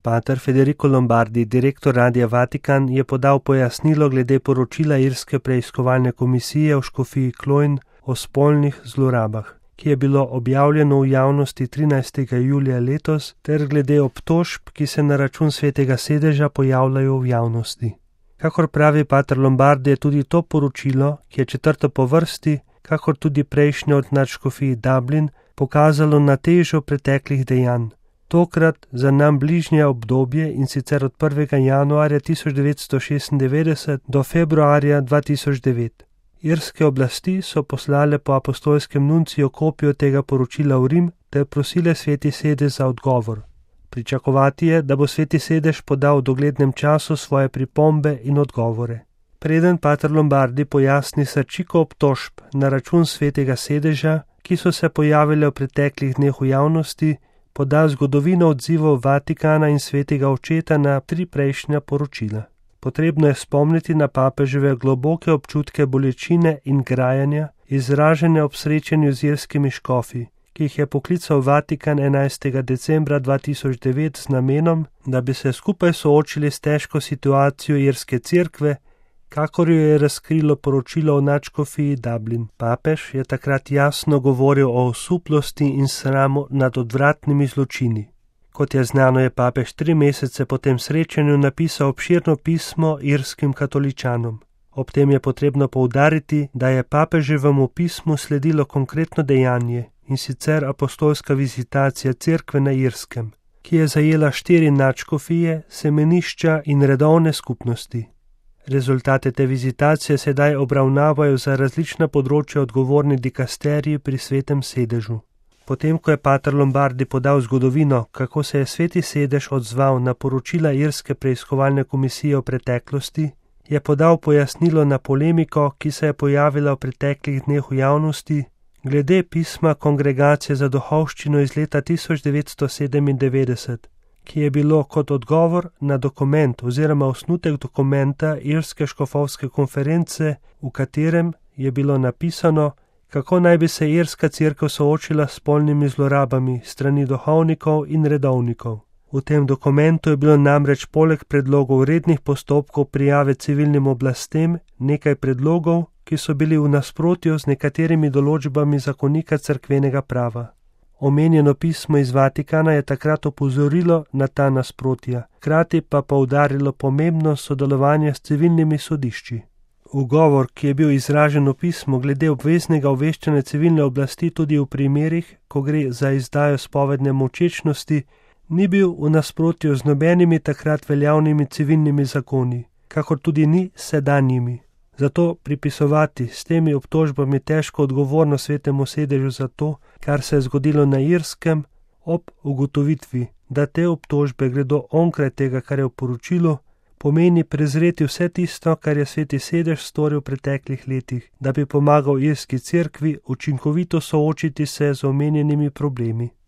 Pater Federico Lombardi, direktor Radia Vatikan, je podal pojasnilo glede poročila Irske preiskovalne komisije v škofiji Cloyne o spolnih zlorabah, ki je bilo objavljeno v javnosti 13. julija letos, ter glede obtožb, ki se na račun Svetega sedeža pojavljajo v javnosti. Kakor pravi pater Lombardi, je tudi to poročilo, ki je četrto po vrsti, kakor tudi prejšnje od nadškofiji Dublin, pokazalo na težo preteklih dejanj. Tokrat za nam bližnje obdobje, in sicer od 1. januarja 1996 do februarja 2009. Irske oblasti so poslale po apostolskem nunciju kopijo tega poročila v Rim ter prosile Sveti sedež za odgovor. Pričakovati je, da bo Sveti sedež podal v doglednem času svoje pripombe in odgovore. Preden pater Lombardi pojasni srčiko obtožb na račun Svetega sedeža, ki so se pojavile v preteklih dneh v javnosti, poda zgodovino odzivov Vatikana in Svetega očeta na 3 prejšnja poročila. Potrebno je spomniti na papeževe globoke občutke bolečine in grajanja, izražene ob srečanju z irskimi škofi, ki jih je poklical Vatikan 11. decembra 2009 z namenom, da bi se skupaj soočili s težko situacijo irske cerkve, kakor jo je razkrilo poročilo o nadškofiji Dublin. Papež je takrat jasno govoril o osuplosti in sramu nad odvratnimi zločini. Kot je znano, je papež 3 mesece po tem srečanju napisal obširno pismo irskim katoličanom. Ob tem je potrebno poudariti, da je papeževemu pismu sledilo konkretno dejanje, in sicer apostolska vizitacija cerkve na Irskem, ki je zajela 4 nadškofije, semenišča in redovne skupnosti. Rezultate te vizitacije sedaj obravnavajo za različna področja odgovorni dikasteriji pri Svetem sedežu. Potem, ko je pater Lombardi podal zgodovino, kako se je Sveti sedež odzval na poročila Irske preiskovalne komisije v preteklosti, je podal pojasnilo na polemiko, ki se je pojavila v preteklih dneh v javnosti, glede pisma Kongregacije za duhovščino iz leta 1997, ki je bilo kot odgovor na dokument oziroma osnutek dokumenta Irske škofovske konference, v katerem je bilo napisano, kako naj bi se irska cerkev soočila s spolnimi zlorabami strani duhovnikov in redovnikov. V tem dokumentu je bilo namreč poleg predlogov rednih postopkov prijave civilnim oblastem nekaj predlogov, ki so bili v nasprotju z nekaterimi določbami zakonika cerkvenega prava. Omenjeno pismo iz Vatikana je takrat opozorilo na ta nasprotja, hkrati pa poudarilo pomembnost sodelovanja s civilnimi sodišči. Ugovor, ki je bil izražen v pismu glede obveznega obveščanja civilne oblasti tudi v primerih, ko gre za izdajo spovedne molčečnosti, ni bil v nasprotju z nobenimi takrat veljavnimi civilnimi zakoni, kakor tudi ni sedanjimi. Zato pripisovati s temi obtožbami težko odgovornost Svetemu sedežu za to, kar se je zgodilo na Irskem, ob ugotovitvi, da te obtožbe gredo onkraj tega, kar je v poročilu, pomeni prezreti vse tisto, kar je Sveti sedež storil v preteklih letih, da bi pomagal irski cerkvi učinkovito soočiti se z omenjenimi problemi.